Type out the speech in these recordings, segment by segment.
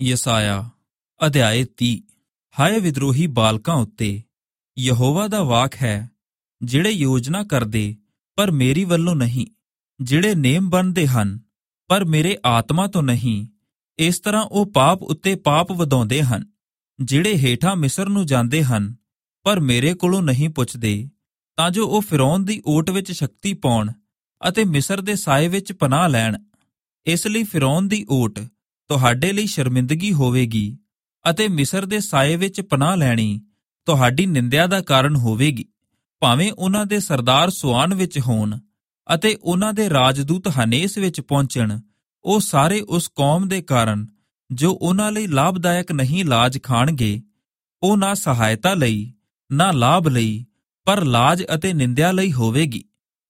ਯਸਾਇਆ ਅਧਿਆਇ 30। ਹਾਏ ਵਿਦਰੋਹੀ ਬਾਲਕਾਂ ਉੱਤੇ ਯਹੋਵਾ ਦਾ ਵਾਕ ਹੈ, ਜਿਹੜੇ ਯੋਜਨਾ ਕਰਦੇ ਪਰ ਮੇਰੀ ਵੱਲੋਂ ਨਹੀਂ, ਜਿਹੜੇ ਨੇਮ ਬੰਨ੍ਹਦੇ ਹਨ ਪਰ ਮੇਰੇ ਆਤਮਾ ਤੋਂ ਨਹੀਂ। ਇਸ ਤਰ੍ਹਾਂ ਉਹ ਪਾਪ ਉੱਤੇ ਪਾਪ ਵਧਾਉਂਦੇ ਹਨ, ਜਿਹੜੇ ਹੇਠਾਂ ਮਿਸਰ ਨੂੰ ਜਾਂਦੇ ਹਨ ਪਰ ਮੇਰੇ ਕੋਲੋਂ ਨਹੀਂ ਪੁੱਛਦੇ, ਤਾਂ ਜੋ ਉਹ ਫਿਰੌਨ ਦੀ ਓਟ ਵਿੱਚ ਸ਼ਕਤੀ ਪਾਉਣ ਅਤੇ ਮਿਸਰ ਦੇ ਸਾਏ ਵਿੱਚ ਪਨਾਹ ਲੈਣ। ਇਸ ਲਈ ਫਿਰੌਨ ਦੀ ਓਟ ਤੁਹਾਡੇ ਲਈ ਸ਼ਰਮਿੰਦਗੀ ਹੋਵੇਗੀ ਅਤੇ ਮਿਸਰ ਦੇ ਸਾਏ ਵਿੱਚ ਪਨਾਹ ਲੈਣੀ ਤੁਹਾਡੀ ਨਿੰਦਿਆ ਦਾ ਕਾਰਨ ਹੋਵੇਗੀ। ਭਾਵੇਂ ਉਹਨਾਂ ਦੇ ਸਰਦਾਰ ਸੁਆਨ ਵਿੱਚ ਹੋਣ ਅਤੇ ਉਹਨਾਂ ਦੇ ਰਾਜਦੂਤ ਹਨੇਸ ਵਿੱਚ ਪਹੁੰਚਣ, ਉਹ ਸਾਰੇ ਉਸ ਕੌਮ ਦੇ ਕਾਰਨ ਜੋ ਉਹਨਾਂ ਲਈ ਲਾਭਦਾਇਕ ਨਹੀਂ ਲਾਜ ਖਾਣਗੇ। ਉਹ ਨਾ ਸਹਾਇਤਾ ਲਈ ਨਾ ਲਾਭ ਲਈ, ਪਰ ਲਾਜ ਅਤੇ ਨਿੰਦਿਆ ਲਈ ਹੋਵੇਗੀ।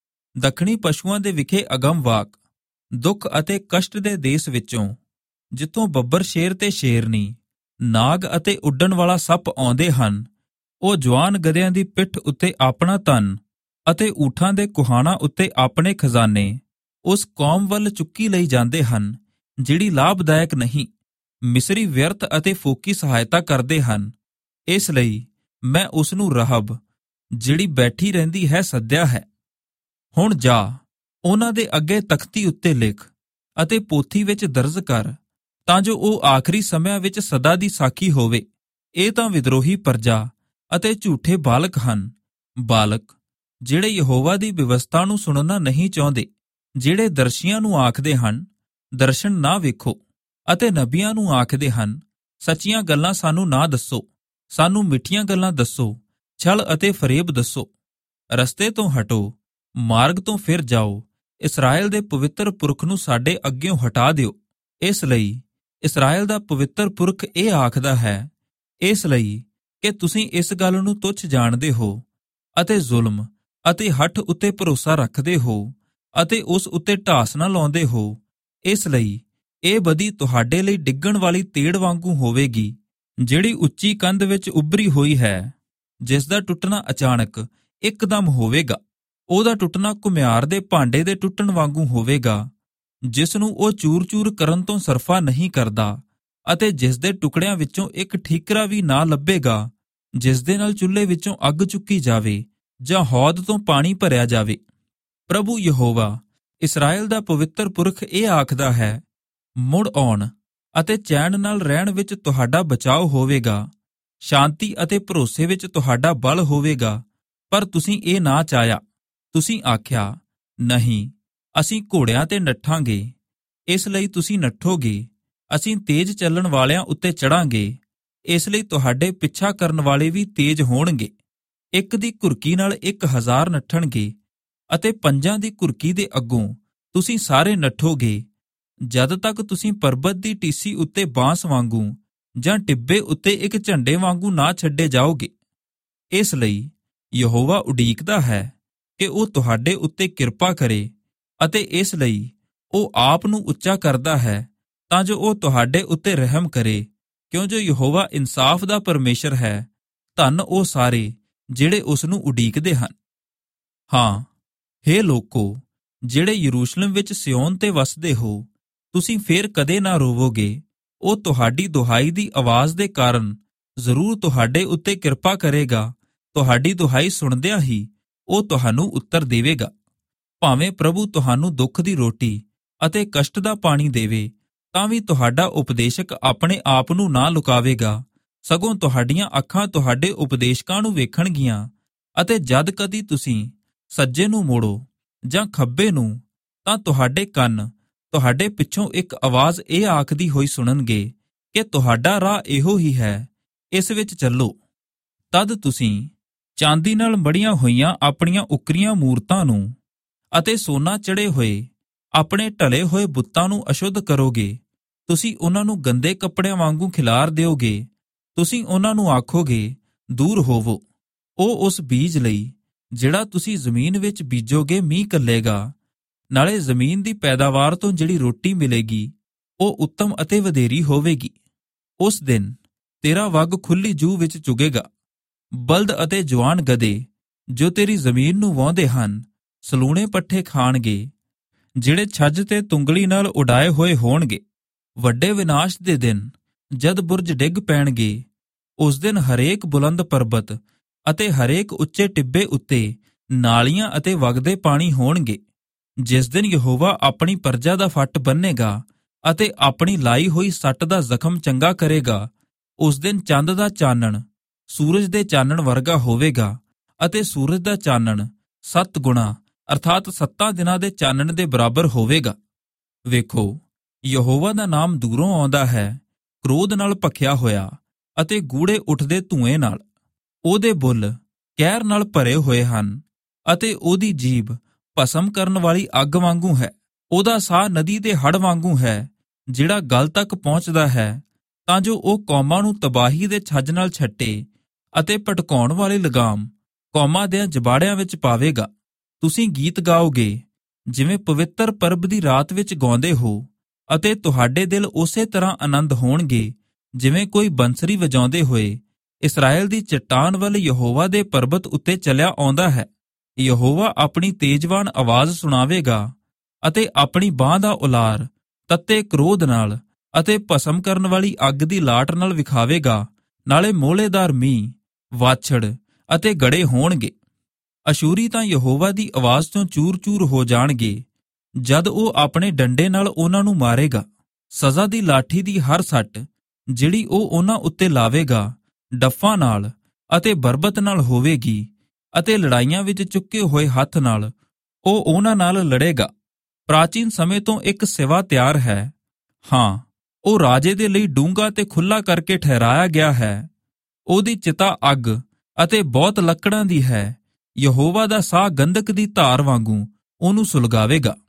ਦੱਖਣੀ ਪਸ਼ੂਆਂ ਦੇ ਵਿਖੇ ਅਗਮ ਵਾਕ। ਦੁੱਖ ਅਤੇ ਕਸ਼ਟ ਦੇ ਦੇਸ ਵਿੱਚੋਂ, ਜਿੱਥੋਂ ਬੱਬਰ ਸ਼ੇਰ ਤੇ ਸ਼ੇਰਨੀ, ਨਾਗ ਅਤੇ ਉੱਡਣ ਵਾਲਾ ਸੱਪ ਆਉਂਦੇ ਹਨ, ਉਹ ਜਵਾਨ ਗਧਿਆਂ ਦੀ ਪਿੱਠ ਉੱਤੇ ਆਪਣਾ ਧਨ ਅਤੇ ਊਠਾਂ ਦੇ ਕੁਹਾਣਾ ਉੱਤੇ ਆਪਣੇ ਖਜ਼ਾਨੇ ਉਸ ਕੌਮ ਵੱਲ ਚੁੱਕੀ ਲਈ ਜਾਂਦੇ ਹਨ ਜਿਹੜੀ ਲਾਭਦਾਇਕ ਨਹੀਂ। ਮਿਸਰੀ ਵਿਅਰਥ ਅਤੇ ਫੋਕੀ ਸਹਾਇਤਾ ਕਰਦੇ ਹਨ। ਇਸ ਲਈ ਮੈਂ ਉਸ ਨੂੰ ਰਹਬ, ਜਿਹੜੀ ਬੈਠੀ ਰਹਿੰਦੀ ਹੈ, ਸੱਦਿਆ ਹੈ। ਹੁਣ ਜਾ, ਉਹਨਾਂ ਦੇ ਅੱਗੇ ਤਖਤੀ ਉੱਤੇ ਲਿਖ ਅਤੇ ਪੋਥੀ ਵਿੱਚ ਦਰਜ ਕਰ, ਤਾਂ ਜੋ ਉਹ ਆਖਰੀ ਸਮਿਆਂ ਵਿੱਚ ਸਦਾ ਦੀ ਸਾਖੀ ਹੋਵੇ। ਇਹ ਤਾਂ ਵਿਦਰੋਹੀ ਪਰਜਾ ਅਤੇ ਝੂਠੇ ਬਾਲਕ ਹਨ, ਬਾਲਕ ਜਿਹੜੇ ਯਹੋਵਾ ਦੀ ਵਿਵਸਥਾ ਨੂੰ ਸੁਣਨਾ ਨਹੀਂ ਚਾਹੁੰਦੇ, ਜਿਹੜੇ ਦਰਸ਼ੀਆਂ ਨੂੰ ਆਖਦੇ ਹਨ ਦਰਸ਼ਨ ਨਾ ਵੇਖੋ, ਅਤੇ ਨਬੀਆਂ ਨੂੰ ਆਖਦੇ ਹਨ ਸੱਚੀਆਂ ਗੱਲਾਂ ਸਾਨੂੰ ਨਾ ਦੱਸੋ, ਸਾਨੂੰ ਮਿੱਠੀਆਂ ਗੱਲਾਂ ਦੱਸੋ, ਛਲ ਅਤੇ ਫਰੇਬ ਦੱਸੋ। ਰਸਤੇ ਤੋਂ ਹਟੋ, ਮਾਰਗ ਤੋਂ ਫਿਰ ਜਾਓ, ਇਸਰਾਏਲ ਦੇ ਪਵਿੱਤਰ ਪੁਰਖ ਨੂੰ ਸਾਡੇ ਅੱਗਿਓਂ ਹਟਾ ਦਿਓ। ਇਸ ਲਈ ਇਸਰਾਏਲ ਦਾ ਪਵਿੱਤਰ ਪੁਰਖ ਇਹ ਆਖਦਾ ਹੈ, ਇਸ ਲਈ ਕਿ ਤੁਸੀਂ ਇਸ ਗੱਲ ਨੂੰ ਤੁੱਛ ਜਾਣਦੇ ਹੋ ਅਤੇ ਜ਼ੁਲਮ ਅਤੇ ਹੱਠ ਉੱਤੇ ਭਰੋਸਾ ਰੱਖਦੇ ਹੋ ਅਤੇ ਉਸ ਉੱਤੇ ਢਾਸ ਨਾ ਲਾਉਂਦੇ ਹੋ। ਇਸ ਲਈ ਇਹ ਬਦੀ ਤੁਹਾਡੇ ਲਈ ਡਿੱਗਣ ਵਾਲੀ ਤੇੜ ਵਾਂਗੂ ਹੋਵੇਗੀ, ਜਿਹੜੀ ਉੱਚੀ ਕੰਧ ਵਿੱਚ ਉੱਭਰੀ ਹੋਈ ਹੈ, ਜਿਸ ਦਾ ਟੁੱਟਣਾ ਅਚਾਨਕ ਇੱਕਦਮ ਹੋਵੇਗਾ। ਉਹਦਾ ਟੁੱਟਣਾ ਘੁਮਿਆਰ ਦੇ ਭਾਂਡੇ ਦੇ ਟੁੱਟਣ ਵਾਂਗੂ ਹੋਵੇਗਾ, ਜਿਸ ਨੂੰ ਉਹ ਚੂਰ-ਚੂਰ ਕਰਨ ਤੋਂ ਸਰਫਾ ਨਹੀਂ ਕਰਦਾ, ਅਤੇ ਜਿਸ ਦੇ ਟੁਕੜਿਆਂ ਵਿੱਚੋਂ ਇੱਕ ਠੀਕਰਾ ਵੀ ਨਾ ਲੱਭੇਗਾ, ਜਿਸ ਦੇ ਨਾਲ ਚੁੱਲ੍ਹੇ ਵਿੱਚੋਂ ਅੱਗ ਚੁੱਕੀ ਜਾਵੇ ਜਾਂ ਹੌਦ ਤੋਂ ਪਾਣੀ ਭਰਿਆ ਜਾਵੇ। ਪ੍ਰਭੂ ਯਹੋਵਾ, ਇਸਰਾਏਲ ਦਾ ਪਵਿੱਤਰ ਪੁਰਖ ਇਹ ਆਖਦਾ ਹੈ, ਮੁੜ ਆਉਣ ਅਤੇ ਚੈਨ ਨਾਲ ਰਹਿਣ ਵਿੱਚ ਤੁਹਾਡਾ ਬਚਾਓ ਹੋਵੇਗਾ, ਸ਼ਾਂਤੀ ਅਤੇ ਭਰੋਸੇ ਵਿੱਚ ਤੁਹਾਡਾ ਬਲ ਹੋਵੇਗਾ। ਪਰ ਤੁਸੀਂ ਇਹ ਨਾ ਚਾਹਿਆ। ਤੁਸੀਂ ਆਖਿਆ, ਨਹੀਂ, ਅਸੀਂ ਘੋੜਿਆਂ ਤੇ ਨੱਠਾਂਗੇ। ਇਸ ਲਈ ਤੁਸੀਂ ਨੱਠੋਗੇ। ਅਸੀਂ ਤੇਜ਼ ਚੱਲਣ ਵਾਲਿਆਂ ਉੱਤੇ ਚੜਾਂਗੇ। ਇਸ ਲਈ ਤੁਹਾਡੇ ਪਿੱਛਾ ਕਰਨ ਵਾਲੇ ਵੀ ਤੇਜ਼ ਹੋਣਗੇ। ਇੱਕ ਦੀ ਘੁਰਕੀ ਨਾਲ 1000 ਨੱਠਣਗੇ ਅਤੇ 5 ਦੀ ਘੁਰਕੀ ਦੇ ਅੱਗੋਂ ਤੁਸੀਂ ਸਾਰੇ ਨੱਠੋਗੇ, ਜਦ ਤੱਕ ਤੁਸੀਂ ਪਰਬਤ ਦੀ ਟੀਸੀ ਉੱਤੇ ਬਾਂਸ ਵਾਂਗੂ ਜਾਂ ਟਿੱਬੇ ਉੱਤੇ ਇੱਕ ਝੰਡੇ ਵਾਂਗੂ ਨਾ ਛੱਡੇ ਜਾਓਗੇ। ਇਸ ਲਈ ਯਹੋਵਾ ਉਡੀਕਦਾ ਹੈ ਕਿ ਉਹ ਤੁਹਾਡੇ ਉੱਤੇ ਕਿਰਪਾ ਕਰੇ, ਅਤੇ ਇਸ ਲਈ ਉਹ ਆਪ ਨੂੰ ਉੱਚਾ ਕਰਦਾ ਹੈ ਤਾਂ ਜੋ ਉਹ ਤੁਹਾਡੇ ਉੱਤੇ ਰਹਿਮ ਕਰੇ, ਕਿਉਂ ਜੋ ਯਹੋਵਾ ਇਨਸਾਫ ਦਾ ਪਰਮੇਸ਼ਰ ਹੈ। ਧੰਨ ਉਹ ਸਾਰੇ ਜਿਹੜੇ ਉਸ ਨੂੰ ਉਡੀਕਦੇ ਹਨ। ਹਾਂ, ਹੇ ਲੋਕੋ, ਜਿਹੜੇ ਯਰੂਸ਼ਲਮ ਵਿੱਚ ਸਿਯੋਨ ਤੇ ਵਸਦੇ ਹੋ, ਤੁਸੀਂ ਫੇਰ ਕਦੇ ਨਾ ਰੋਵੋਗੇ। ਉਹ ਤੁਹਾਡੀ ਦੁਹਾਈ ਦੀ ਆਵਾਜ਼ ਦੇ ਕਾਰਨ ਜ਼ਰੂਰ ਤੁਹਾਡੇ ਉੱਤੇ ਕਿਰਪਾ ਕਰੇਗਾ। ਤੁਹਾਡੀ ਦੁਹਾਈ ਸੁਣਦਿਆਂ ਹੀ ਉਹ ਤੁਹਾਨੂੰ ਉੱਤਰ ਦੇਵੇਗਾ। ਭਾਵੇਂ ਪ੍ਰਭੂ ਤੁਹਾਨੂੰ ਦੁੱਖ ਦੀ ਰੋਟੀ ਅਤੇ ਕਸ਼ਟ ਦਾ ਪਾਣੀ ਦੇਵੇ, ਤਾਂ ਵੀ ਤੁਹਾਡਾ ਉਪਦੇਸ਼ਕ ਆਪਣੇ ਆਪ ਨੂੰ ਨਾ ਲੁਕਾਵੇਗਾ, ਸਗੋਂ ਤੁਹਾਡੀਆਂ ਅੱਖਾਂ ਤੁਹਾਡੇ ਉਪਦੇਸ਼ਕਾਂ ਨੂੰ ਵੇਖਣਗੀਆਂ। ਅਤੇ ਜਦ ਕਦੀ ਤੁਸੀਂ ਸੱਜੇ ਨੂੰ ਮੋੜੋ ਜਾਂ ਖੱਬੇ ਨੂੰ, ਤਾਂ ਤੁਹਾਡੇ ਕੰਨ ਤੁਹਾਡੇ ਪਿੱਛੋਂ ਇੱਕ ਆਵਾਜ਼ ਇਹ ਆਖਦੀ ਹੋਈ ਸੁਣਨਗੇ ਕਿ ਤੁਹਾਡਾ ਰਾਹ ਇਹੋ ਹੀ ਹੈ, ਇਸ ਵਿੱਚ ਚੱਲੋ। ਤਦ ਤੁਸੀਂ ਚਾਂਦੀ ਨਾਲ ਮੜੀਆਂ ਹੋਈਆਂ ਆਪਣੀਆਂ ਉਕਰੀਆਂ ਮੂਰਤਾਂ ਨੂੰ ਅਤੇ ਸੋਨਾ ਚੜੇ ਹੋਏ ਆਪਣੇ ਢਲੇ ਹੋਏ ਬੁੱਤਾਂ ਨੂੰ ਅਸ਼ੁੱਧ ਕਰੋਗੇ। ਤੁਸੀਂ ਉਹਨਾਂ ਨੂੰ ਗੰਦੇ ਕੱਪੜਿਆਂ ਵਾਂਗੂ ਖਿਲਾਰ ਦਿਓਗੇ। ਤੁਸੀਂ ਉਹਨਾਂ ਨੂੰ ਆਖੋਗੇ, ਦੂਰ ਹੋਵੋ। ਉਹ ਉਸ ਬੀਜ ਲਈ ਜਿਹੜਾ ਤੁਸੀਂ ਜ਼ਮੀਨ ਵਿੱਚ ਬੀਜੋਗੇ ਮੀਂਹ ਘੱਲੇਗਾ, ਨਾਲੇ ਜ਼ਮੀਨ ਦੀ ਪੈਦਾਵਾਰ ਤੋਂ ਜਿਹੜੀ ਰੋਟੀ ਮਿਲੇਗੀ ਉਹ ਉੱਤਮ ਅਤੇ ਵਧੇਰੀ ਹੋਵੇਗੀ। ਉਸ ਦਿਨ ਤੇਰਾ ਵੱਗ ਖੁੱਲੀ ਜੂਹ ਵਿੱਚ ਚੁਗੇਗਾ। ਬਲਦ ਅਤੇ ਜਵਾਨ ਗਧੇ ਜੋ ਤੇਰੀ ਜ਼ਮੀਨ ਨੂੰ ਵਾਹੁੰਦੇ ਹਨ, ਸਲੂਣੇ ਪੱਠੇ ਖਾਣਗੇ, ਜਿਹੜੇ ਛੱਜ ਤੇ ਤੁੰਗਲੀ ਨਾਲ ਉਡਾਏ ਹੋਏ ਹੋਣਗੇ। ਵੱਡੇ ਵਿਨਾਸ਼ ਦੇ ਦਿਨ ਜਦ ਬੁਰਜ ਡਿੱਗ ਪੈਣਗੇ, ਉਸ ਦਿਨ ਹਰੇਕ ਬੁਲੰਦ ਪਰਬਤ ਅਤੇ ਹਰੇਕ ਉੱਚੇ ਟਿੱਬੇ ਉੱਤੇ ਨਾਲੀਆਂ ਅਤੇ ਵਗਦੇ ਪਾਣੀ ਹੋਣਗੇ। ਜਿਸ ਦਿਨ ਯਹੋਵਾ ਆਪਣੀ ਪਰਜਾ ਦਾ ਫੱਟ ਬੰਨ੍ਹੇਗਾ ਅਤੇ ਆਪਣੀ ਲਾਈ ਹੋਈ ਸੱਟ ਦਾ ਜ਼ਖਮ ਚੰਗਾ ਕਰੇਗਾ, ਉਸ ਦਿਨ ਚੰਦ ਦਾ ਚਾਨਣ ਸੂਰਜ ਦੇ ਚਾਨਣ ਵਰਗਾ ਹੋਵੇਗਾ ਅਤੇ ਸੂਰਜ ਦਾ ਚਾਨਣ 7 ਗੁਣਾ ਅਰਥਾਤ 7 ਦਿਨਾਂ ਦੇ ਚਾਨਣ ਦੇ ਬਰਾਬਰ ਹੋਵੇਗਾ। ਵੇਖੋ, ਯਹੋਵਾ ਦਾ ਨਾਮ ਦੂਰੋਂ ਆਉਂਦਾ ਹੈ, ਕ੍ਰੋਧ ਨਾਲ ਭਖਿਆ ਹੋਇਆ ਅਤੇ ਗੂੜੇ ਉੱਠਦੇ ਧੂਏ ਨਾਲ। ਉਹਦੇ ਬੁੱਲ ਕਹਿਰ ਨਾਲ ਭਰੇ ਹੋਏ ਹਨ ਅਤੇ ਉਹਦੀ ਜੀਭ ਭਸਮ ਕਰਨ ਵਾਲੀ ਅੱਗ ਵਾਂਗੂ ਹੈ। ਉਹਦਾ ਸਾਹ ਨਦੀ ਦੇ ਹੜ੍ਹ ਵਾਂਗੂ ਹੈ, ਜਿਹੜਾ ਗਲ ਤੱਕ ਪਹੁੰਚਦਾ ਹੈ, ਤਾਂ ਜੋ ਉਹ ਕੌਮਾਂ ਨੂੰ ਤਬਾਹੀ ਦੇ ਛੱਜ ਨਾਲ ਛੱਟੇ ਅਤੇ ਭਟਕਾਉਣ ਵਾਲੀ ਲਗਾਮ ਕੌਮਾਂ ਦਿਆਂ ਜਬਾੜਿਆਂ ਵਿੱਚ ਪਾਵੇਗਾ। ਤੁਸੀਂ ਗੀਤ ਗਾਓਗੇ ਜਿਵੇਂ ਪਵਿੱਤਰ ਪਰਬ ਦੀ ਰਾਤ ਵਿੱਚ ਗਾਉਂਦੇ ਹੋ, ਅਤੇ ਤੁਹਾਡੇ ਦਿਲ ਉਸੇ ਤਰ੍ਹਾਂ ਆਨੰਦ ਹੋਣਗੇ ਜਿਵੇਂ ਕੋਈ ਬੰਸਰੀ ਵਜਾਉਂਦੇ ਹੋਏ ਇਸਰਾਏਲ ਦੀ ਚੱਟਾਨ ਵੱਲ ਯਹੋਵਾ ਦੇ ਪਰਬਤ ਉੱਤੇ ਚੱਲਿਆ ਆਉਂਦਾ ਹੈ। ਯਹੋਵਾ ਆਪਣੀ ਤੇਜਵਾਨ ਆਵਾਜ਼ ਸੁਣਾਵੇਗਾ ਅਤੇ ਆਪਣੀ ਬਾਂਹ ਦਾ ਉਲਾਰ ਤੱਤੇ ਕ੍ਰੋਧ ਨਾਲ ਅਤੇ ਭਸਮ ਕਰਨ ਵਾਲੀ ਅੱਗ ਦੀ ਲਾਟ ਨਾਲ ਵਿਖਾਵੇਗਾ। ਨਾਲੇ ਮੋਹਲੇਦਾਰ ਮੀਂਹ, ਵਾਛੜ ਅਤੇ ਗੜੇ ਹੋਣਗੇ। ਅਸ਼ੂਰੀ ਤਾਂ ਯਹੋਵਾ ਦੀ ਆਵਾਜ਼ ਤੋਂ ਚੂਰ-ਚੂਰ ਹੋ ਜਾਣਗੇ ਜਦ ਉਹ ਆਪਣੇ ਡੰਡੇ ਨਾਲ ਉਹਨਾਂ ਨੂੰ ਮਾਰੇਗਾ। ਸਜ਼ਾ ਦੀ ਲਾਠੀ ਦੀ ਹਰ ਸੱਟ ਜਿਹੜੀ ਉਹ ਉਹਨਾਂ ਉੱਤੇ ਲਾਵੇਗਾ, ਡੱਫਾਂ ਨਾਲ ਅਤੇ ਬਰਬਤ ਨਾਲ ਹੋਵੇਗੀ, ਅਤੇ ਲੜਾਈਆਂ ਵਿੱਚ ਚੁੱਕੇ ਹੋਏ ਹੱਥ ਨਾਲ ਉਹ ਉਹਨਾਂ ਨਾਲ ਲੜੇਗਾ। ਪ੍ਰਾਚੀਨ ਸਮੇਂ ਤੋਂ ਇੱਕ ਸਿਵਾ ਤਿਆਰ ਹੈ, ਹਾਂ, ਉਹ ਰਾਜੇ ਦੇ ਲਈ ਡੂੰਘਾ ਤੇ ਖੁੱਲ੍ਹਾ ਕਰਕੇ ਠਹਿਰਾਇਆ ਗਿਆ ਹੈ। ਉਹਦੀ ਚਿਤਾ ਅੱਗ ਅਤੇ ਬਹੁਤ ਲੱਕੜਾਂ ਦੀ ਹੈ। ਯਹੋਵਾ ਦਾ ਸਾਹ ਗੰਧਕ ਦੀ ਧਾਰ ਵਾਂਗੂ ਉਹਨੂੰ ਸੁਲਗਾਵੇਗਾ।